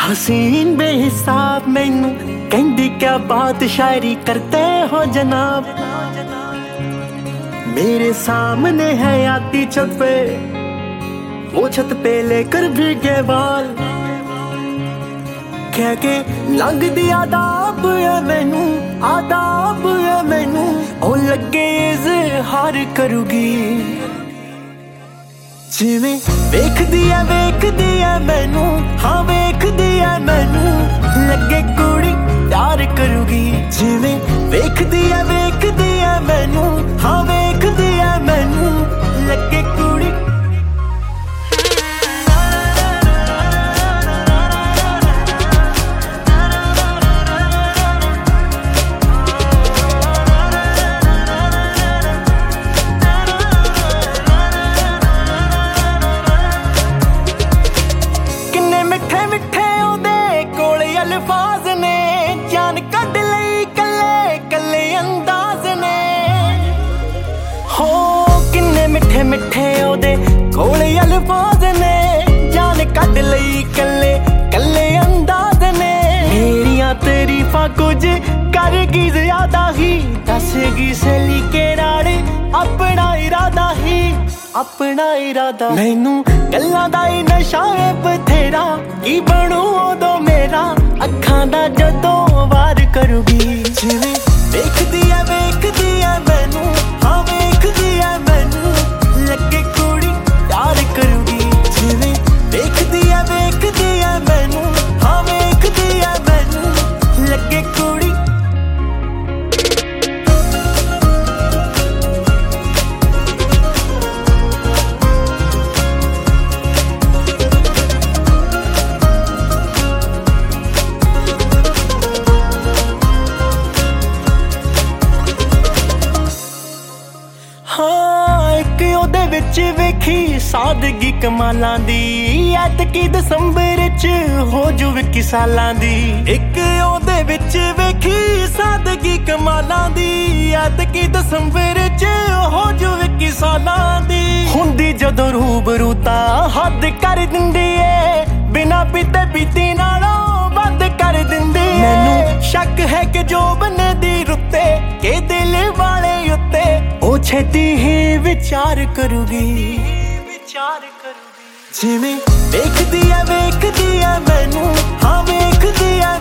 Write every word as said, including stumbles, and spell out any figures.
हसीन बेहिसाब मैनू कहंदी क्या बात शायरी करते हो जनाब। मेरे सामने है आती छत पे, वो छत पे लेकर भीगे बाल, कह के लंघ दी आदाब है मैनू, आदाब है मैनू, ओ लगे इज़हार करूगी। जिवें वेखदी है वेखदी है मैनू, हाँ वेखदी है मैनू, लगे कुड़ी प्यार करूगी। जिवें वेखदी है वेखदी है मैनू, हाँ वेखदी है मैनू, लगे कुड़ी। अल्फाज ने जान कढ लई कल्ले कल्ले अंदाज ने, हो किन्ने मिठे मिठे ओदे कोले अल्फाज ने, जान कढ लई कल्ले कल्ले अंदाज ने। मेरियां तारीफां कुछ करगी ज्यादा ही, दसगी सली के नाल अपना इरादा ही, अपना इरादा। मैनू गल्लां दा ही नशा है बथेरा, की बनू उदों मेरा अखां दा जदों वार करूगी। जिवें वेखदी है वेखदी है मैनू, हाँ वेखदी है मैनू, लगे कुड़ी प्यार करूगी। जिवें वेखदी है वेखदी है मैनू, हाँ वेखदी है मैनू, लगे कुड़ी। हाँ एक ओदे विच वेखी सादगी कमालां दी, ऐतकी दसंबर च हो जू विक्की सालां दी। एक ओदे विच वेखी सादगी कमालां दी, ऐतकी दसंबर च हो जू विक्की सालां दी। हुंदी जदों रूबरू तां हद कर दिंदी ए, बिना पीते पीती नालों वध कर दिंदी ए। मैनू शक है कि जो बने दी रुत्ते के दिल वाले उत्ते, ओ छेती ही विचार करूगी, विचार करूगी। जिवें वेखदी है वेखदी है मैनू, हाँ वेखदी है